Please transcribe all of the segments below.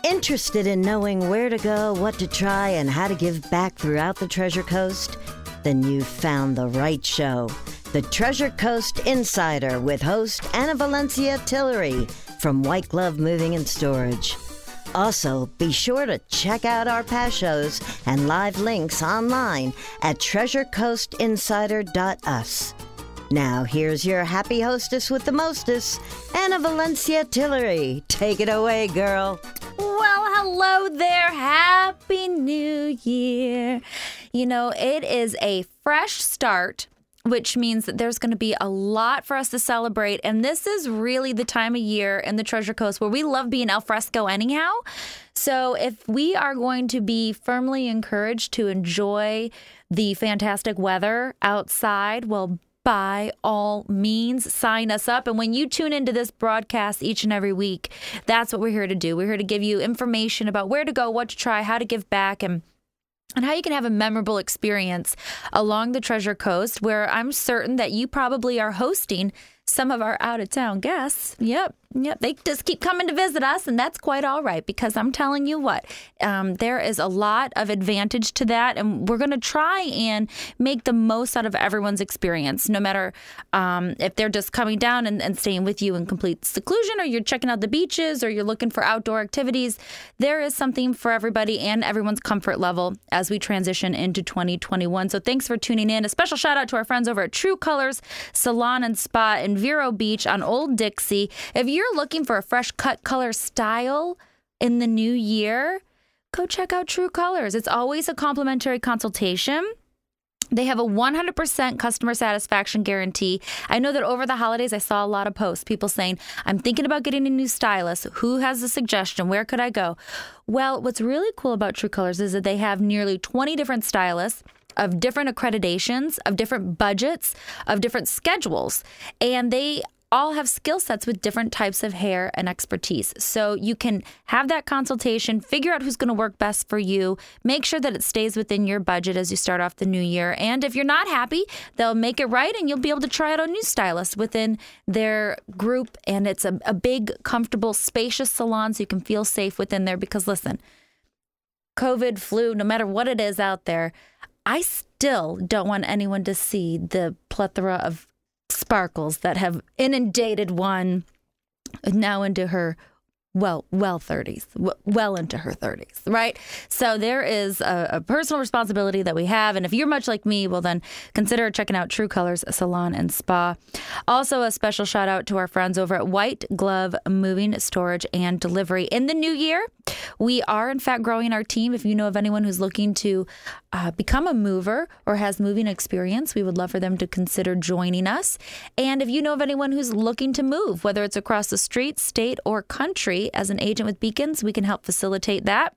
Interested in knowing where to go, what to try, and how to give back throughout the Treasure Coast? Then you've found the right show. The Treasure Coast Insider with host Anna Valencia Tillery from White Glove Moving and Storage. Also, be sure to check out our past shows and live links online at treasurecoastinsider.us. Now, here's your happy hostess with the mostest, Anna Valencia Tillery. Take it away, girl. Well, hello there. Happy New Year. You know, it is a fresh start, which means that there's going to be a lot for us to celebrate. And this is really the time of year in the Treasure Coast where we love being al fresco anyhow. So if we are going to be firmly encouraged to enjoy the fantastic weather outside, well, by all means, sign us up. And when you tune into this broadcast each and every week, that's what we're here to do. We're here to give you information about where to go, what to try, how to give back, and how you can have a memorable experience along the Treasure Coast, where I'm certain that you probably are hosting some of our out-of-town guests. Yep. They just keep coming to visit us, and that's quite all right, because I'm telling you what, there is a lot of advantage to that, and we're going to try and make the most out of everyone's experience, no matter if they're just coming down and staying with you in complete seclusion, or you're checking out the beaches, or you're looking for outdoor activities. There is something for everybody and everyone's comfort level as we transition into 2021. So thanks for tuning in. A special shout out to our friends over at True Colors Salon and Spa in Vero Beach on Old Dixie. If you're looking for a fresh cut color style in the new year, go check out True Colors. It's always a complimentary consultation. They have a 100% customer satisfaction guarantee. I know that over the holidays, I saw a lot of posts, people saying, I'm thinking about getting a new stylist. Who has a suggestion? Where could I go? Well, what's really cool about True Colors is that they have nearly 20 different stylists of different accreditations, of different budgets, of different schedules. And they all have skill sets with different types of hair and expertise. So you can have that consultation, figure out who's going to work best for you, make sure that it stays within your budget as you start off the new year. And if you're not happy, they'll make it right, and you'll be able to try out a new stylist within their group. And it's a big, comfortable, spacious salon, so you can feel safe within there. Because listen, COVID, flu, no matter what it is out there, I still don't want anyone to see the plethora of sparkles that have inundated one now into her well 30s, well into her 30s, right? So there is a personal responsibility that we have. And if you're much like me, well, then consider checking out True Colors Salon and Spa. Also, a special shout out to our friends over at White Glove Moving, Storage, and Delivery. In the new year, we are, in fact, growing our team. If you know of anyone who's looking to become a mover or has moving experience, we would love for them to consider joining us. And if you know of anyone who's looking to move, whether it's across the street, state, or country, as an agent with Beacons, we can help facilitate that.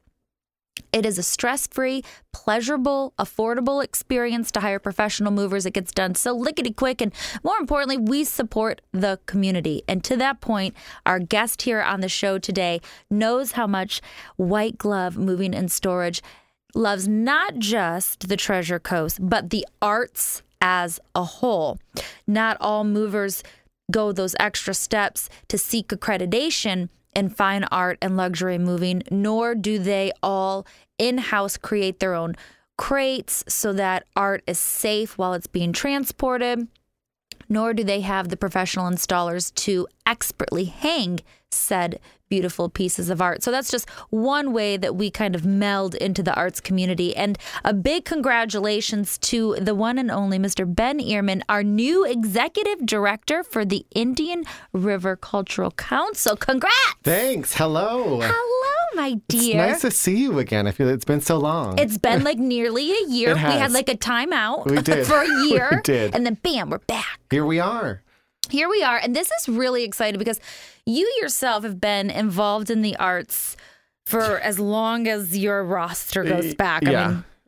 It is a stress-free, pleasurable, affordable experience to hire professional movers. It gets done so lickety-quick, and more importantly, we support the community. And to that point, our guest here on the show today knows how much White Glove Moving and Storage loves not just the Treasure Coast, but the arts as a whole. Not all movers go those extra steps to seek accreditation in fine art and luxury moving, nor do they all in-house create their own crates so that art is safe while it's being transported, nor do they have the professional installers to expertly hang said beautiful pieces of art. So that's just one way that we kind of meld into the arts community. And a big congratulations to the one and only Mr. Ben Ehrman, our new executive director for the Indian River Cultural Council. Congrats! Thanks. Hello. Hello, my dear. It's nice to see you again. I feel it's been so long. It's been like nearly a year. It has. We had like a timeout We did. for a year. We did. And then bam, we're back. Here we are. Here we are. And this is really exciting because you yourself have been involved in the arts for as long as your roster goes back. Yeah. I mean,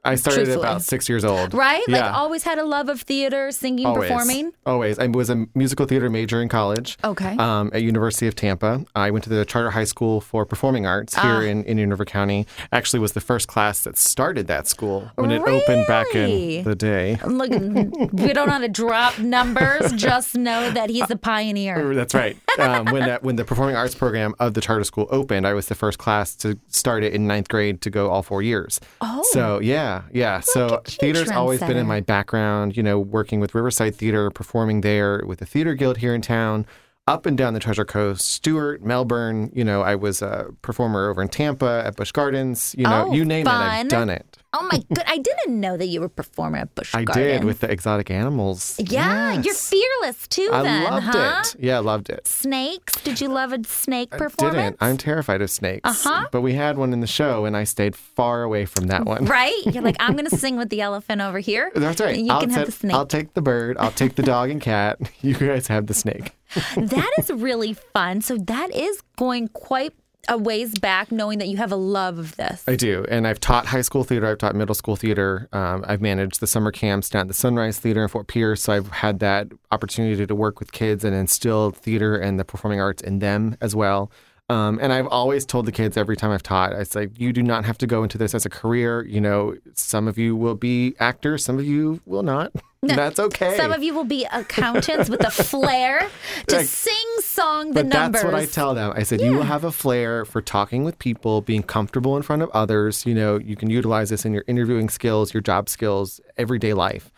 I started at Truthfully. about 6 years old. Right? Like Yeah. always had a love of theater, singing, Always. performing. Always. I was a musical theater major in college. Okay. At University of Tampa. I went to the Charter High School for Performing Arts here in Indian River County. Actually was the first class that started that school when it opened back Really? in the day. Look, we don't know how to drop numbers. Just know that he's a pioneer. That's right. When the Performing Arts program of the charter school opened, I was the first class to start it in 9th grade to go all 4 years. Oh. So, yeah. So at you, theater's always been in trendsetter. my background, working with Riverside Theater, performing there with the Theater Guild here in town, up and down the Treasure Coast, Stewart, Melbourne. I was a performer over in Tampa at Busch Gardens. You name it, fun. I've done it. Oh my good! I didn't know that you were performing at Busch I Gardens. did with the exotic animals. Yeah, Yes. you're fearless too. I then, loved huh? it. Yeah, loved it. Snakes? Did you love a snake performance? Didn't. I'm terrified of snakes. Uh-huh. But we had one in the show, and I stayed far away from that one. Right? You're like, I'm going to sing with the elephant over here. That's right. You can have the snake. I'll take the bird. I'll take the dog and cat. You guys have the snake. That is really fun. So that is going quite a ways back, knowing that you have a love of this. I do. And I've taught high school theater. I've taught middle school theater. I've managed the summer camps down at the Sunrise Theater in Fort Pierce. So I've had that opportunity to work with kids and instill theater and the performing arts in them as well. And I've always told the kids every time I've taught, it's like, you do not have to go into this as a career. Some of you will be actors, some of you will not. That's okay. Some of you will be accountants with a flair to Like, sing-song the But numbers. that's what I tell them. I said, you will have a flair for talking with people, being comfortable in front of others. You can utilize this in your interviewing skills, your job skills, everyday life.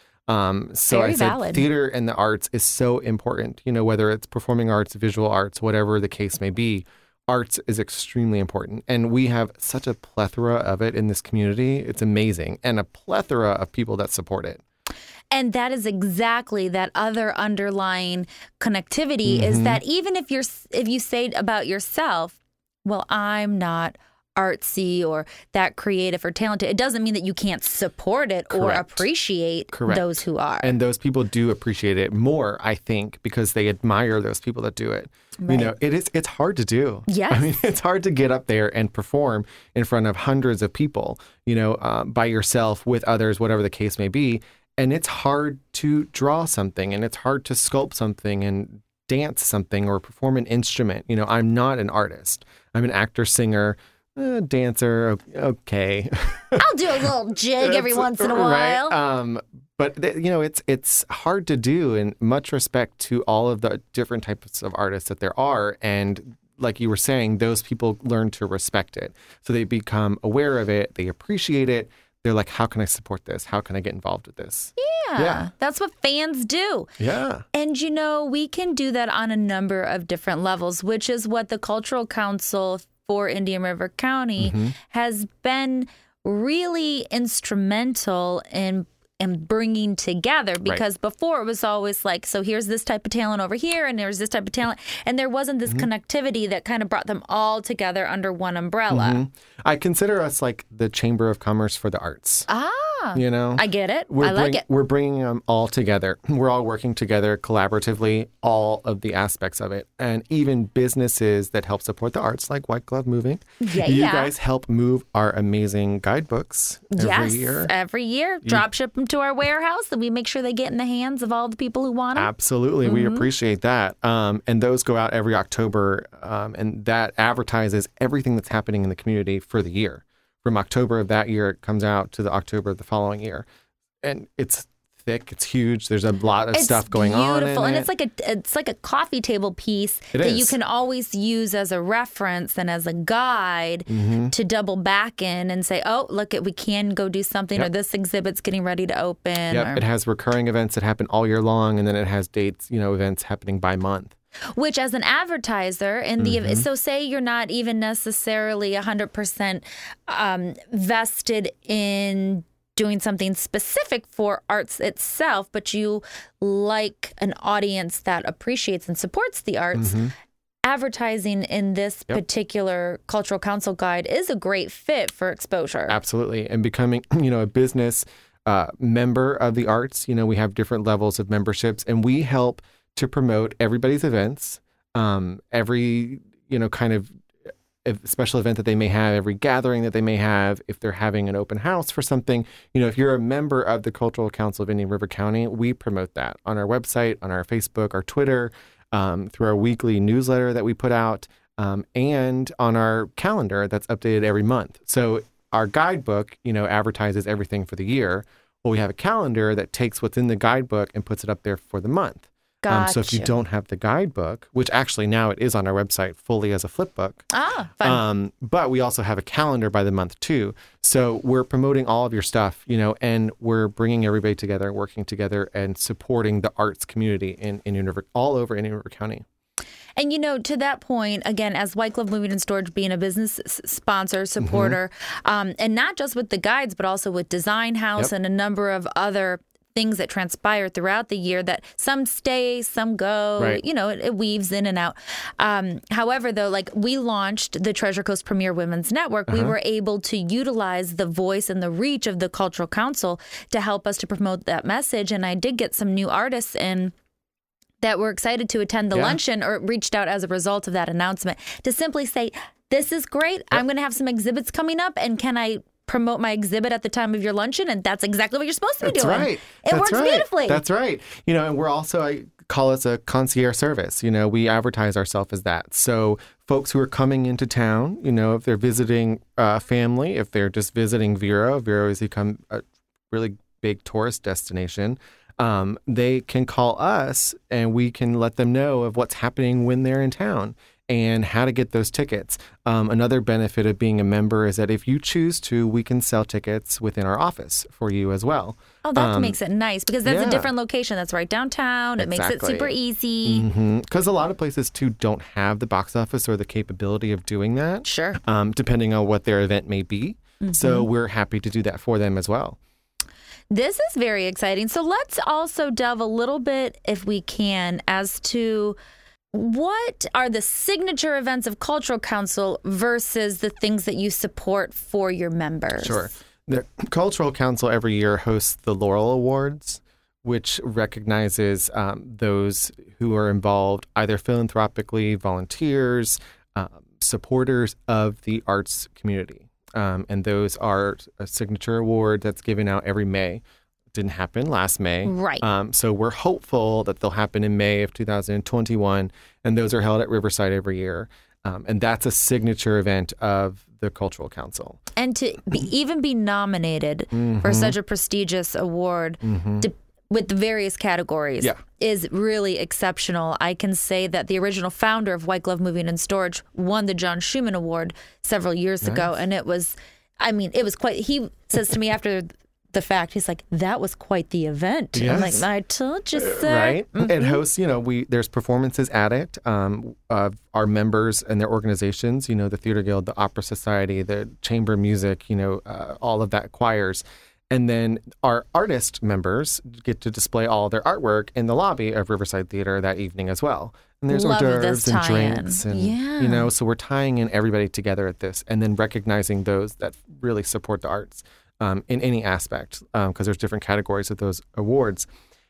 So Very I said, valid. theater and the arts is so important. Whether it's performing arts, visual arts, whatever the case may be, arts is extremely important. And we have such a plethora of it in this community. It's amazing. And a plethora of people that support it. And that is exactly that other underlying connectivity is that even if you say about yourself, well, I'm not artsy or that creative or talented, it doesn't mean that you can't support it or Correct. appreciate Correct. those who are. And those people do appreciate it more, I think, because they admire those people that do it. Right. It's hard to do. Yes. I mean, it's hard to get up there and perform in front of hundreds of people, by yourself, with others, whatever the case may be. And it's hard to draw something, and it's hard to sculpt something and dance something or perform an instrument. I'm not an artist. I'm an actor, singer, dancer. Okay. I'll do a little jig every once in a while. Right? But it's hard to do, and much respect to all of the different types of artists that there are. And like you were saying, those people learn to respect it. So they become aware of it. They appreciate it. They're like, how can I support this? How can I get involved with this? Yeah. That's what fans do. Yeah. And, we can do that on a number of different levels, which is what the Cultural Council for Indian River County has been really instrumental in bringing together, because before it was always like, so here's this type of talent over here and there's this type of talent, and there wasn't this connectivity that kind of brought them all together under one umbrella. I consider us like the Chamber of Commerce for the arts. I get it. We're I like it. We're bringing them all together. We're all working together collaboratively, all of the aspects of it. And even businesses that help support the arts, like White Glove Moving. Yeah, you yeah. guys help move our amazing guidebooks every year. Every year. Drop ship them to our warehouse, and we make sure they get in the hands of all the people who want them. Absolutely. We appreciate that. And those go out every October, and that advertises everything that's happening in the community for the year. From October of that year, it comes out to the October of the following year. And it's thick. It's huge. There's a lot of stuff going on. Beautiful, in and it. it's like a coffee table piece It that is. you can always use as a reference and as a guide to double back in and say, oh, look, we can go do something, or this exhibit's getting ready to open. Yep. or- It has recurring events that happen all year long, and then it has dates, events happening by month. Which, as an advertiser, in the so say you're not even necessarily 100% vested in doing something specific for arts itself, but you like an audience that appreciates and supports the arts. Advertising in this particular Cultural Council guide is a great fit for exposure. Absolutely. And becoming, a business member of the arts, we have different levels of memberships, and we help to promote everybody's events, every, kind of special event that they may have, every gathering that they may have, if they're having an open house for something, if you're a member of the Cultural Council of Indian River County, we promote that on our website, on our Facebook, our Twitter, through our weekly newsletter that we put out, and on our calendar that's updated every month. So our guidebook, advertises everything for the year. Well, we have a calendar that takes what's in the guidebook and puts it up there for the month. Gotcha. So if you don't have the guidebook, which actually now it is on our website fully as a flip book. Fun. But we also have a calendar by the month too. So we're promoting all of your stuff, and we're bringing everybody together, working together and supporting the arts community in all over Indian River County. And, to that point, again, as White Glove Moving and Storage being a business sponsor, supporter, and not just with the guides, but also with Design House and a number of other things that transpire throughout the year that some stay, some go, right. It weaves in and out. However, though, we launched the Treasure Coast Premier Women's Network, we were able to utilize the voice and the reach of the Cultural Council to help us to promote that message. And I did get some new artists in that were excited to attend the luncheon or reached out as a result of that announcement to simply say, this is great. I'm going to have some exhibits coming up, and can I promote my exhibit at the time of your luncheon? And that's exactly what you're supposed to be doing. Right. It works beautifully. That's right. And we're also, I call us a concierge service. We advertise ourselves as that. So folks who are coming into town, if they're visiting family, if they're just visiting Vero has become a really big tourist destination. They can call us and we can let them know of what's happening when they're in town and how to get those tickets. Another benefit of being a member is that if you choose to, we can sell tickets within our office for you as well. Oh, that makes it nice because that's a different location. That's right downtown. It makes it super easy. Because a lot of places, too, don't have the box office or the capability of doing that. Sure. Depending on what their event may be. So we're happy to do that for them as well. This is very exciting. So let's also delve a little bit, if we can, as to what are the signature events of Cultural Council versus the things that you support for your members? Sure. The Cultural Council every year hosts the Laurel Awards, which recognizes those who are involved either philanthropically, volunteers, supporters of the arts community. And those are a signature award that's given out every May. It didn't happen last May. Right. So we're hopeful that they'll happen in May of 2021. And those are held at Riverside every year. And that's a signature event of the Cultural Council. And to even be nominated for such a prestigious award with the various categories is really exceptional. I can say that the original founder of White Glove Moving and Storage won the John Schumann Award several years ago. And it was quite, he says to me after the fact, he's like, that was quite the event. Yes. I'm like, I told you so. Right. It hosts, there's performances at it of our members and their organizations, the Theater Guild, the Opera Society, the chamber music, all of that, choirs. And then our artist members get to display all their artwork in the lobby of Riverside Theater that evening as well. And there's hors d'oeuvres and drinks. And, so we're tying in everybody together at this and then recognizing those that really support the arts in any aspect because there's different categories of those awards.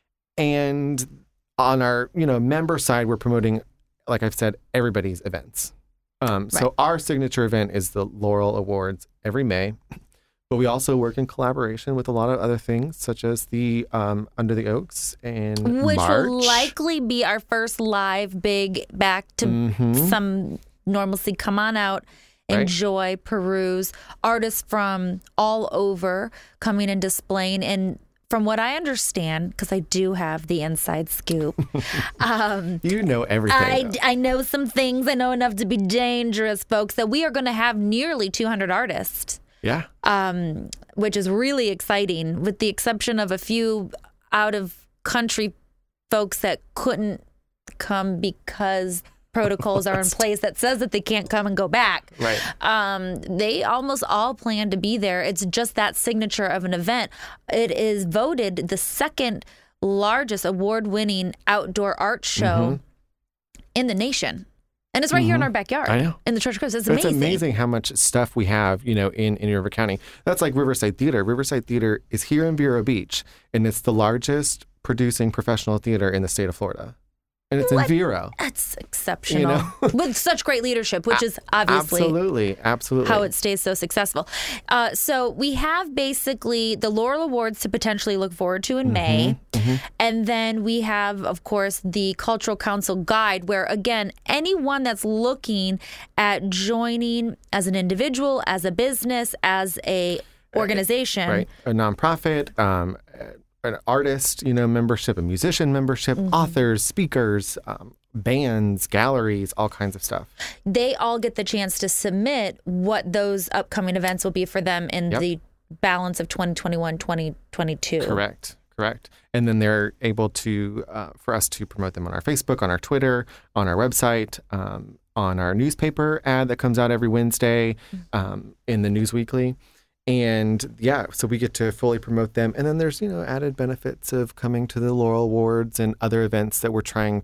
And on our, member side, we're promoting, like I've said, everybody's events. So our signature event is the Laurel Awards every May. But we also work in collaboration with a lot of other things, such as the Under the Oaks and Which March. will likely be our first live big back to some normalcy. Come on out, enjoy, peruse. Artists from all over coming and displaying. And from what I understand, because I do have the inside scoop. You know everything. I know some things. I know enough to be dangerous, folks, that we are going to have nearly 200 artists. Yeah. Which is really exciting, with the exception of a few out-of-country folks that couldn't come because protocols are in place that says that they can't come and go back. Right. They almost all plan to be there. It's just that signature of an event. It is voted the second largest award-winning outdoor art show in the nation. And it's right here in our backyard. I know. In the Treasure Coast. It's amazing. It's amazing how much stuff we have, in River County. That's like Riverside Theater. Riverside Theater is here in Vero Beach, and it's the largest producing professional theater in the state of Florida. And it's in Vero. That's exceptional. With such great leadership, which is obviously absolutely how it stays so successful. So we have basically the Laurel Awards to potentially look forward to in May. And then we have, of course, the Cultural Council Guide, where, again, anyone that's looking at joining as an individual, as a business, as a organization. Right. A nonprofit, an artist, membership, a musician membership, authors, speakers, bands, galleries, all kinds of stuff. They all get the chance to submit what those upcoming events will be for them in the balance of 2021, 2022. Correct. And then they're able to, for us to promote them on our Facebook, on our Twitter, on our website, on our newspaper ad that comes out every Wednesday, in the News Weekly. And so we get to fully promote them. And then there's, added benefits of coming to the Laurel Awards and other events that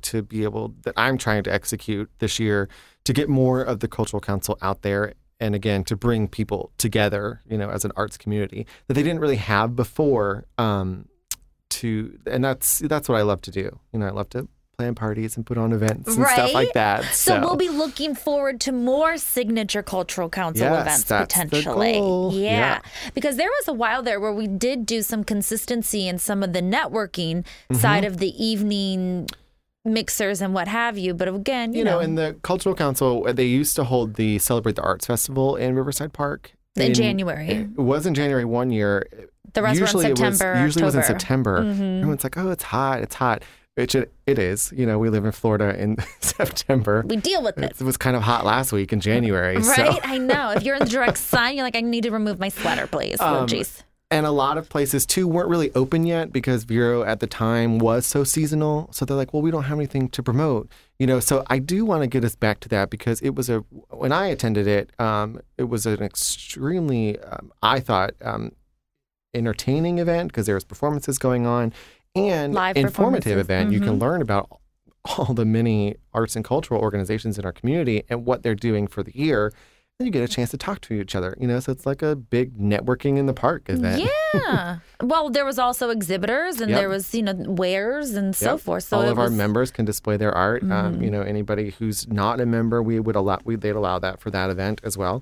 I'm trying to execute this year to get more of the Cultural Council out there. And again, to bring people together, as an arts community that they didn't really have before. And that's what I love to do. I love to plan parties and put on events and stuff like that. So we'll be looking forward to more signature Cultural Council events potentially. The goal. Yeah. Because there was a while there where we did do some consistency in some of the networking side of the evening mixers and what have you. But again, you know, in the Cultural Council, they used to hold the Celebrate the Arts Festival in Riverside Park. In January. It was in January one year. The rest were in September, usually it was in September. Everyone's like, oh, it's hot. Which it is. We live in Florida in September. We deal with it. It was kind of hot last week in January. Right? So. I know. If you're in the direct sun, you're like, I need to remove my sweater, please. Oh, jeez. And a lot of places, too, weren't really open yet because Vero at the time was so seasonal. So they're like, well, we don't have anything to promote. So I do want to get us back to that because it was when I attended it, it was an extremely, I thought, entertaining event because there was performances going on. And live informative event. You can learn about all the many arts and cultural organizations in our community and what they're doing for the year. And you get a chance to talk to each other, so it's like a big networking in the park event. Yeah. Well, there was also exhibitors and there was, wares and so forth. So all of our members can display their art. Anybody who's not a member, they'd allow that for that event as well.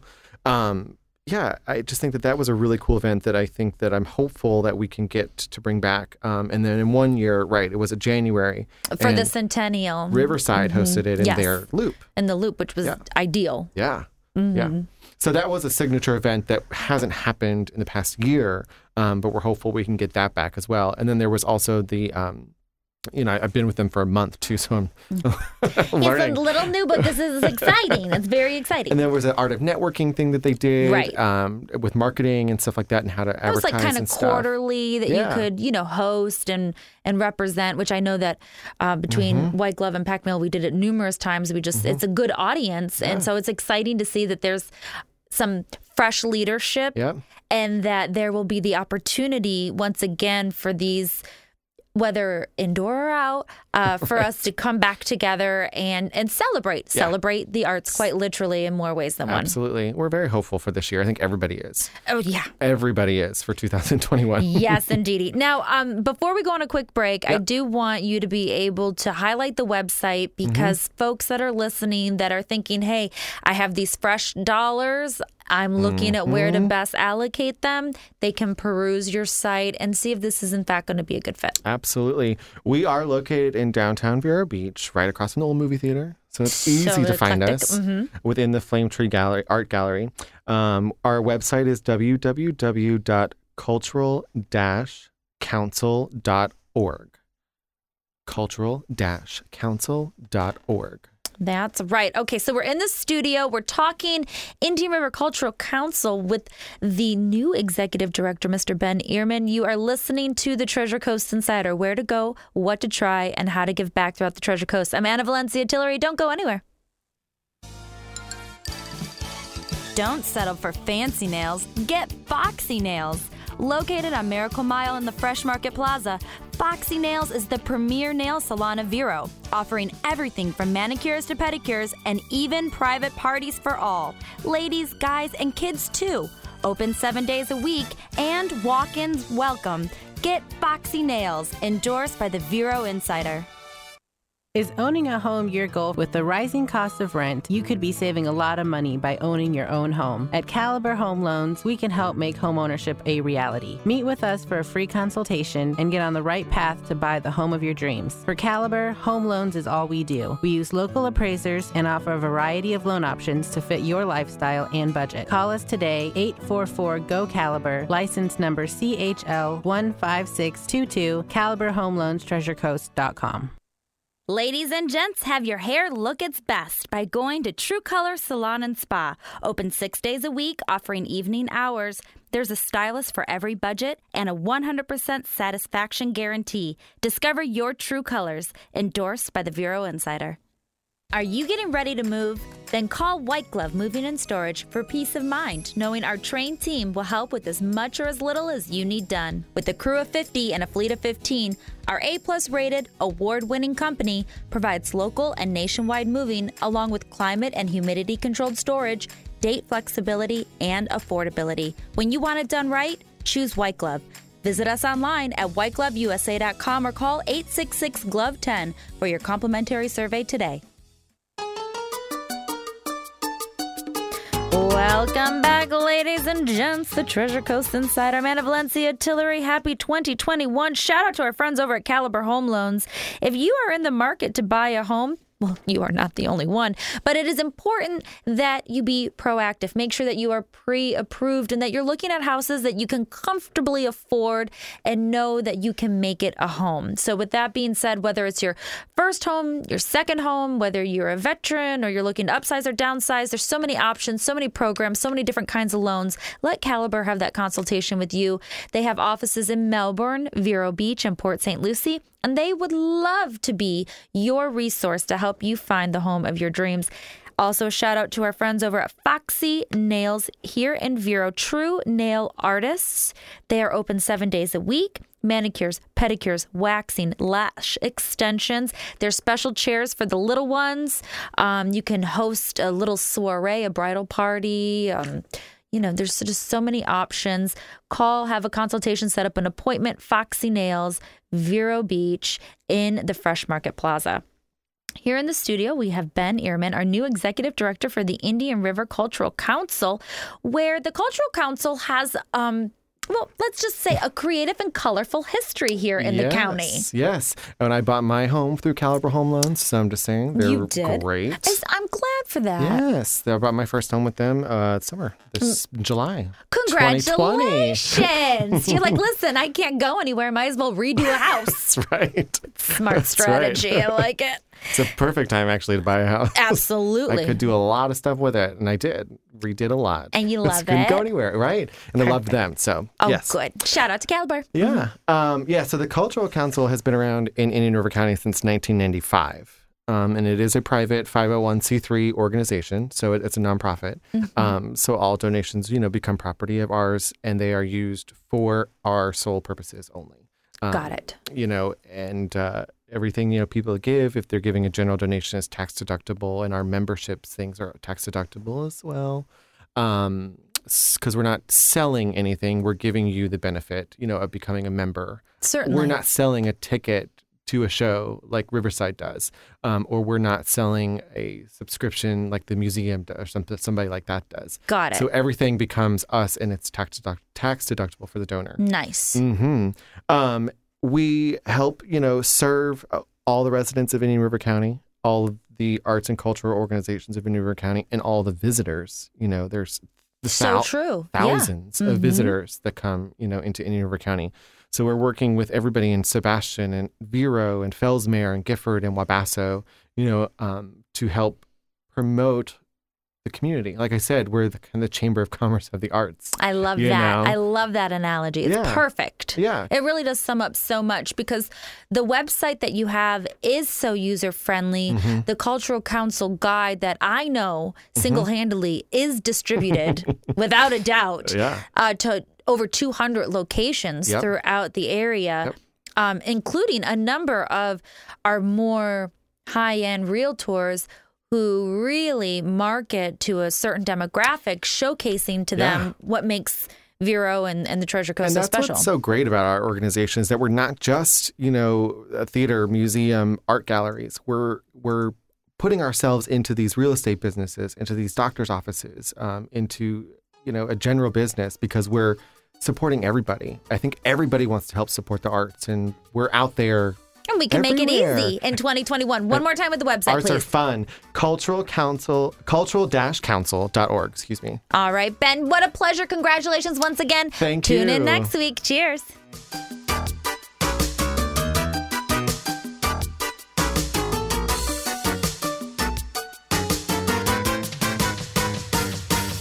I just think that was a really cool event that I think that I'm hopeful that we can get to bring back. And then in 1 year, it was a January. For the centennial. Riverside hosted it in their Loop. In the Loop, which was ideal. Yeah. Yeah. So that was a signature event that hasn't happened in the past year, but we're hopeful we can get that back as well. And then there was also the... I've been with them for a month too, so I'm learning. It's a little new, but this is exciting. It's very exciting. And there was an art of networking thing that they did, with marketing and stuff like that, and how to advertise. It was kind of quarterly that you could, host and represent. Which I know that between White Glove and Pac Mill, we did it numerous times. It's a good audience, and so it's exciting to see that there's some fresh leadership, and that there will be the opportunity once again for these, whether indoor or out, for us to come back together and celebrate the arts quite literally in more ways than one. Absolutely. We're very hopeful for this year. I think everybody is. Oh, yeah. Everybody is for 2021. Yes, indeedy. Now, before we go on a quick break, I do want you to be able to highlight the website because folks that are listening that are thinking, hey, I have these fresh dollars, I'm looking at where to best allocate them. They can peruse your site and see if this is in fact going to be a good fit. Absolutely. We are located in downtown Vero Beach, right across from the old movie theater. So it's easy to find us within the Flame Tree Art Gallery. Our website is www.cultural-council.org. Cultural-council.org. That's right. Okay, so we're in the studio. We're talking Indian River Cultural Council with the new executive director, Mr. Ben Ehrman. You are listening to the Treasure Coast Insider, where to go, what to try, and how to give back throughout the Treasure Coast. I'm Anna Valencia Tillery. Don't go anywhere. Don't settle for fancy nails. Get Foxy Nails. Located on Miracle Mile in the Fresh Market Plaza, Foxy Nails is the premier nail salon of Vero, offering everything from manicures to pedicures and even private parties for all. Ladies, guys, and kids too. Open 7 days a week and walk-ins welcome. Get Foxy Nails, endorsed by the Vero Insider. Is owning a home your goal? With the rising cost of rent, you could be saving a lot of money by owning your own home. At Caliber Home Loans, we can help make homeownership a reality. Meet with us for a free consultation and get on the right path to buy the home of your dreams. For Caliber, home loans is all we do. We use local appraisers and offer a variety of loan options to fit your lifestyle and budget. Call us today, 844-GO-CALIBER, license number CHL15622, CaliberHomeLoansTreasureCoast.com. Ladies and gents, have your hair look its best by going to True Color Salon and Spa. Open 6 days a week, offering evening hours. There's a stylist for every budget and a 100% satisfaction guarantee. Discover your true colors. Endorsed by the Vero Insider. Are you getting ready to move? Then call White Glove Moving and Storage for peace of mind, knowing our trained team will help with as much or as little as you need done. With a crew of 50 and a fleet of 15, our A-plus rated, award-winning company provides local and nationwide moving along with climate and humidity-controlled storage, date flexibility, and affordability. When you want it done right, choose White Glove. Visit us online at whitegloveusa.com or call 866-GLOVE10 for your complimentary survey today. Welcome back, ladies and gents. The Treasure Coast Insider, Amanda Valencia, Tillery. Happy 2021. Shout out to our friends over at Caliber Home Loans. If you are in the market to buy a home, well, you are not the only one, but it is important that you be proactive. Make sure that you are pre-approved and that you're looking at houses that you can comfortably afford and know that you can make it a home. So with that being said, whether it's your first home, your second home, whether you're a veteran or you're looking to upsize or downsize, there's so many options, so many programs, so many different kinds of loans. Let Caliber have that consultation with you. They have offices in Melbourne, Vero Beach, and Port St. Lucie. And they would love to be your resource to help you find the home of your dreams. Also, shout out to our friends over at Foxy Nails here in Vero. True nail artists. They are open 7 days a week. Manicures, pedicures, waxing, lash extensions. There's special chairs for the little ones. You can host a little soiree, a bridal party. There's just so many options. Call, have a consultation, set up an appointment. Foxy Nails, Vero Beach in the Fresh Market Plaza. Here in the studio, we have Ben Ehrman, our new executive director for the Indian River Cultural Council, where the Cultural Council has, let's just say a creative and colorful history here in the county. Yes. And I bought my home through Caliber Home Loans, so I'm just saying they're great. I'm glad for that. Yes. I bought my first home with them summer, this July. Congratulations. You're like, listen, I can't go anywhere. Might as well redo a house. That's right. Smart strategy. Right. I like it. It's a perfect time, actually, to buy a house. Absolutely. I could do a lot of stuff with it, and I did. Redid a lot. And you love it. Couldn't go anywhere, right? And I loved them, so yes. Good. Shout out to Caliber. Yeah. So the Cultural Council has been around in Indian River County since 1995. And it is a private 501c3 organization, so it's a nonprofit. Mm-hmm. So all donations, become property of ours, and they are used for our sole purposes only. Got it. And everything, people give, if they're giving a general donation, is tax deductible, and our memberships things are tax deductible as well. Because we're not selling anything, we're giving you the benefit, of becoming a member. Certainly. We're not selling a ticket to a show like Riverside does, or we're not selling a subscription like the museum or somebody like that does. Got it. So everything becomes us, and it's tax deductible for the donor. Nice. Mm-hmm. We help, serve all the residents of Indian River County, all of the arts and cultural organizations of Indian River County, and all the visitors. There's thousands of visitors that come, into Indian River County. So we're working with everybody in Sebastian and Vero and Fellsmere and Gifford and Wabasso, to help promote the community. Like I said, we're the kind of chamber of commerce of the arts. I love that. I love that analogy. It's perfect. Yeah. It really does sum up so much because the website that you have is so user-friendly. Mm-hmm. The Cultural Council guide that I know single-handedly is distributed without a doubt to over 200 locations throughout the area, including a number of our more high-end realtors who really market to a certain demographic, showcasing to them what makes Vero and the Treasure Coast and that's special. What's so great about our organization is that we're not just, a theater, museum, art galleries. We're putting ourselves into these real estate businesses, into these doctors' offices, into, a general business because we're supporting everybody. I think everybody wants to help support the arts, and we're out there. And we can everywhere. Make it easy in 2021. One more time with the website, Arts please. are fun. Cultural-council.org, excuse me. All right, Ben, what a pleasure. Congratulations once again. Thank you. Tune in next week. Cheers.